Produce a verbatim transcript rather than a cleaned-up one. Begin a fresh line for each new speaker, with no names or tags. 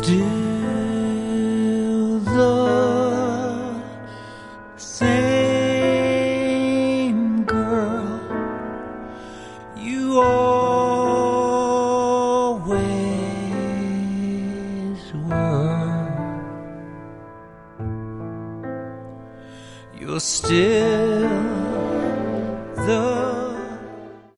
still the same girl you always were. You're still the